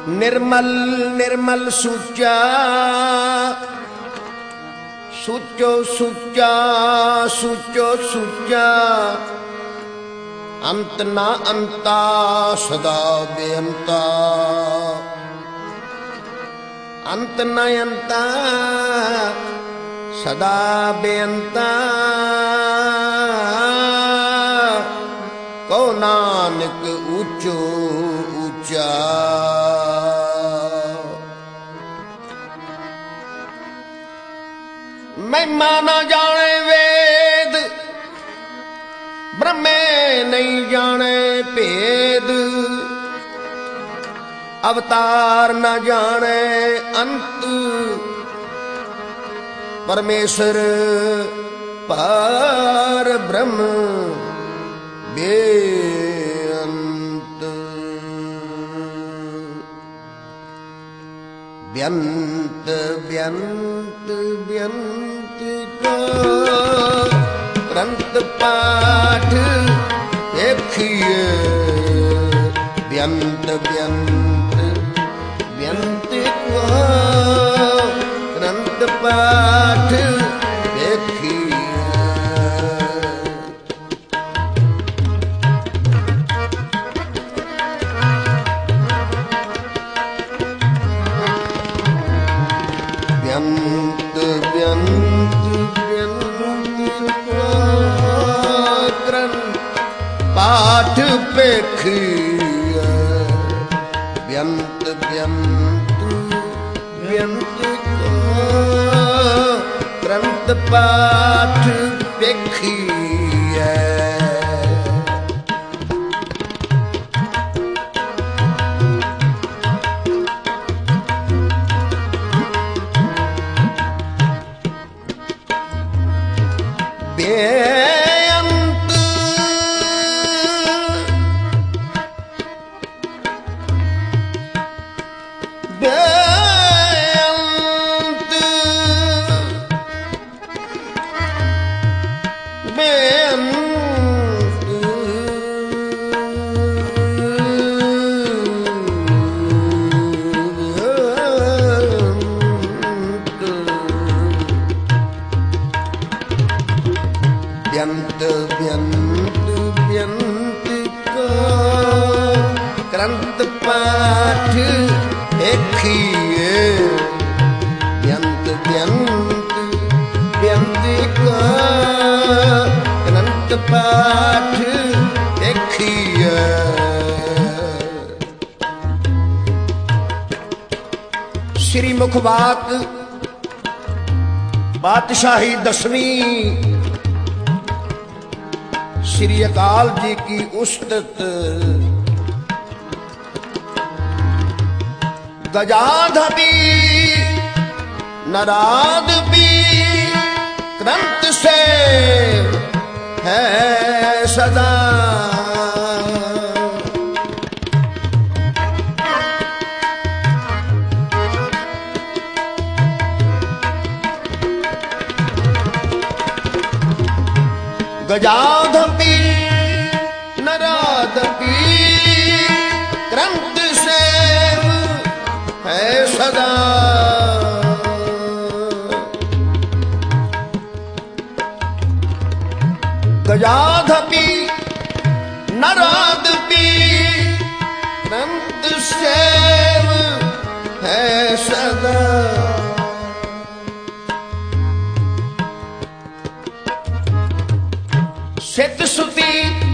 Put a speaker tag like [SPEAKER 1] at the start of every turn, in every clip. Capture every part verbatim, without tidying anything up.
[SPEAKER 1] निर्मल निर्मल सुचा सुचो सुचा सुचो सुचा अंत ना अंता सदा बेअंता अंत न अंता सदा बेअंता को नानक ऊंचो ऊंचा। महिमा न जाने वेद ब्रह्मे नहीं जाने भेद अवतार न जाने अंत परमेश्वर पार ब्रह्म बेअंत। व्यंत व्यंत व्यंत का ग्रंथ पाठ देखिए व्यंत व्यंत व्यंत को ग्रंथ पाठ देखिए। व्यंत व्यंत व्यंत को ग्रंथ पाठ देखिए व्यंत व्यंत व्यंत को ग्रंथ पाठ देखिए। बेअंत बेअंत बेअंत व्यंत व्यंत व्यंत को ग्रंथ पाठ देखिए व्यंत व्यंत व्यंत को ग्रंथ पाठ देखिए। श्री मुखवाक पातशाही दसवीं श्री अकाल जी की उस्तत गजाधपी नराद भी ग्रंथ से है सदा। गजाधपी नराधपी ग्रंथ से है सदा। गजाधपी नराधपी ग्रंथ से है सदा। सिद्ध सुति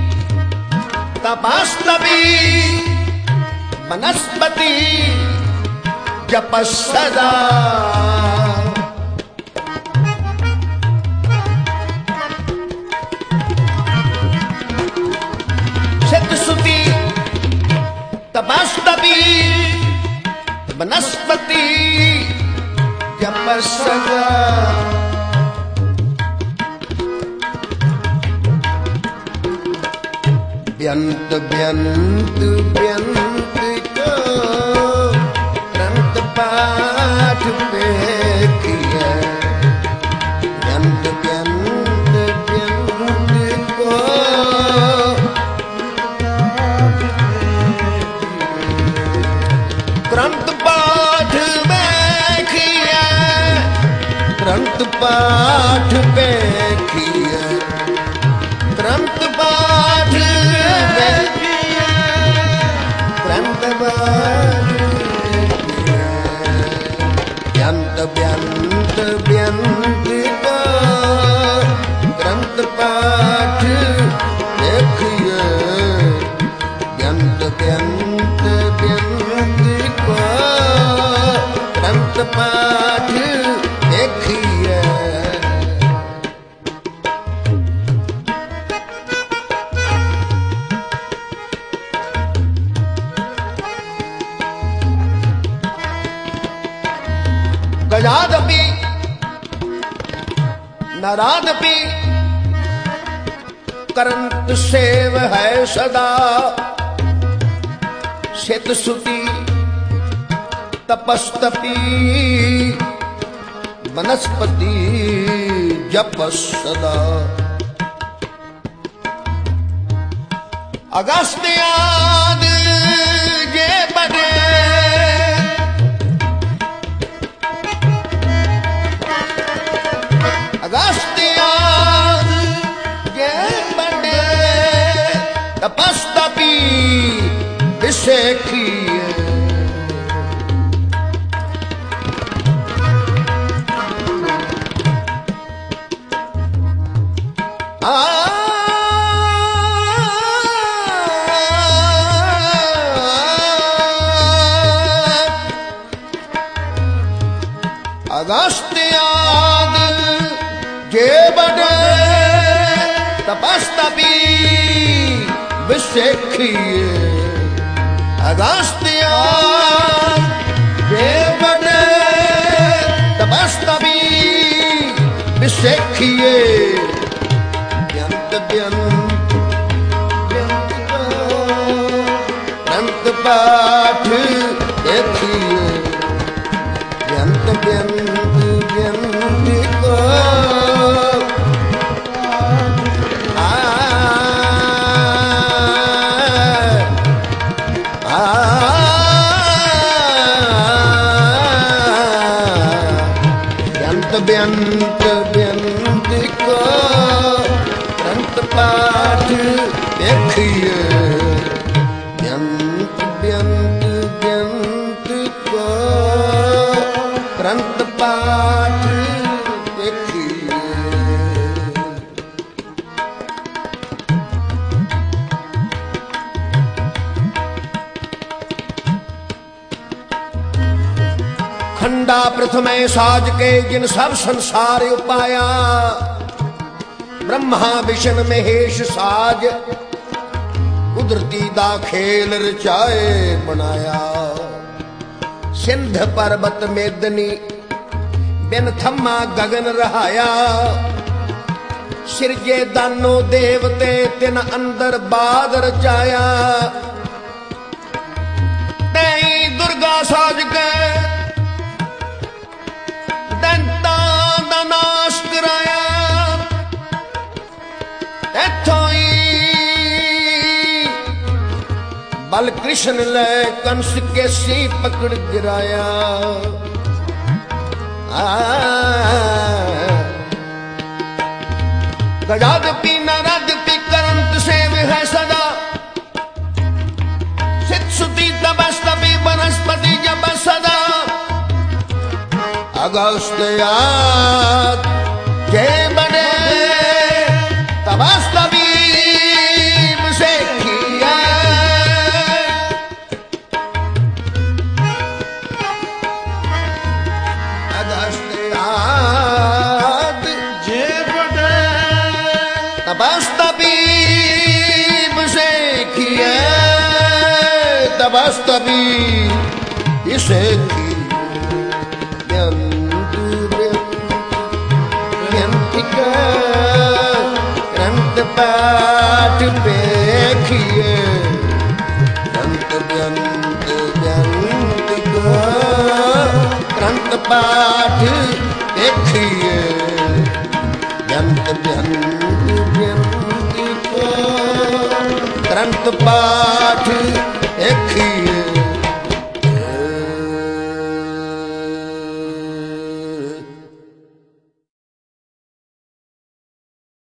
[SPEAKER 1] तपस्तवी वनस्पति जप सदा। सिद्ध सुति तपस्तवी वनस्पति जप सदा। व्यंत व्यंत व्यंत को ग्रंथ पाठ देखिए व्यंत व्यंत व्यंत को ग्रंथ पाठ बैठिए ग्रंथ पाठ बैठिए ग्रंथ पाठ बैठिए ग्रंथ पाठ व्यंत व्यंत व्यंत का ग्रंथ पाठ देखिए व्यंत व्यंत व्यंत का ग्रंथ पाठ देखिए। गजादपि नरादपि करंत सेव है सदा सित सुति तपस्तपि वनस्पति जपस सदा। अगस्त्याद जे बने अगस्त्याद जे बने तपस्तपि विषेखिए। अगस्त्याद जे बने तपस्तपि विषेखिए। अगस्त्याद जे बने तपस्तपि विषेखिए। व्यंत व्यंत व्यंत ग्रंथ पाठ देखिए व्यंत व्यंत व्यंत को आ आ व्यंत व्यंत व्यंत को ग्रंथ पाठ देखिए व्यंत व्यंत व्यंत को ग्रंथ पाठ देखिए। खंडा प्रथमे साज के जिन सब संसार उपाया ब्रह्मा विष्णु महेश साज कुदरती दा खेल रचाए बनाया। सिंध पर्वत मेदनी बिन थम्मा गगन रहाया। सिरजे दानो देवते तिन अंदर बाद रचाया। तई दुर्गा साज के दंता दा नाश कराया। एथोई बल कृष्ण ले कंस के सी पकड़ गिराया। गजादपि नरादपि करंत सेव है सदा सित सुति तपस्तपि वनस्पति जप सदा। अगस्त्याद जे बने तपस्तपि विषेखिए। अगस्त्याद जे बने तपस्तपि विषेखिए। तपस्तपि विषेखिए। ग्रंथ पाठ देखिए ग्रंथ व्यंत व्यंत ग्रंथ पाठ देखिए व्यंत व्यंत व्यंत ग्रंथ पाठ देखिए।